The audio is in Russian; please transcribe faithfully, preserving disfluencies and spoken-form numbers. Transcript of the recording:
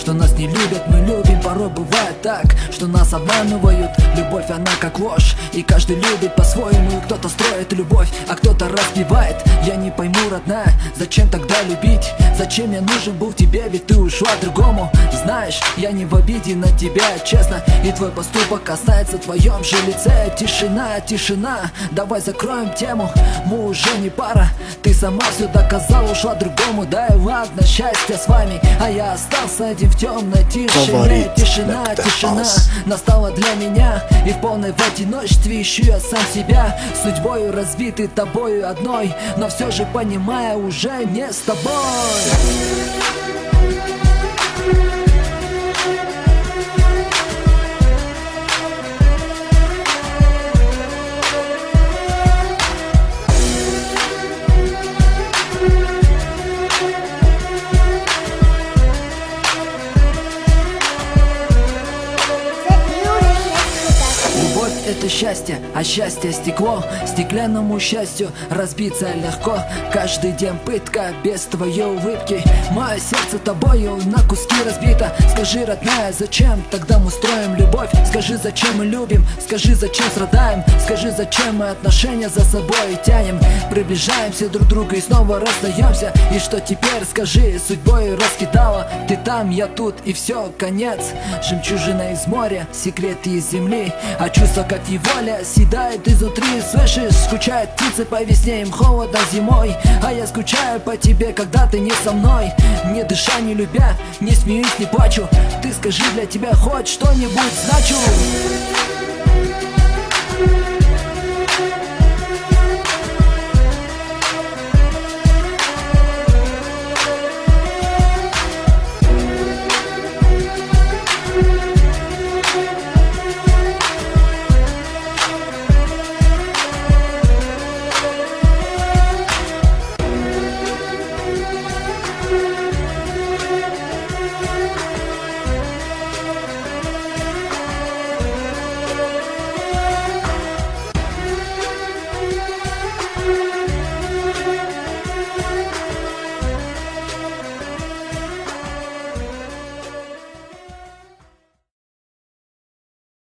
что нас не любят, мы любим. Порой бывает так, что нас обманывают. Любовь, она как ложь, и каждый любит по-своему. Кто-то строит любовь, а кто-то разбивает. Я не пойму, родная, зачем тогда любить? Зачем я нужен был тебе, ведь ты ушла другому. Знаешь, я не в обиде на тебя, честно, и твой поступок касается в твоем же лице. Тишина, тишина, давай закроем тему. Мы уже не пара, ты сама все доказала, ушла другому. Да и ладно, счастье с вами, а я остался один в темной тишине. Тишина, тишина настала для меня, и в полной в одиночестве ищу я сам себя. Судьбою разбитый тобою одной, но все же понимаю, уже не с тобой. Это счастье, а счастье стекло. Стеклянному счастью разбиться легко. Каждый день пытка без твоей улыбки. Мое сердце тобою на куски разбито. Скажи, родная, зачем тогда мы строим любовь? Скажи, зачем мы любим? Скажи, зачем страдаем? Скажи, зачем мы отношения за собой тянем? Приближаемся друг к другу и снова расстаемся. И что теперь, скажи, судьбой раскидала? Ты там, я тут, и все, конец. Жемчужина из моря, секреты из земли, а чувства как неволя съедает изнутри. Слышишь, скучают птицы по весне, им холодно зимой, а я скучаю по тебе, когда ты не со мной. Не дыша, не любя, не смеюсь, не плачу. Ты скажи, для тебя хоть что-нибудь значу?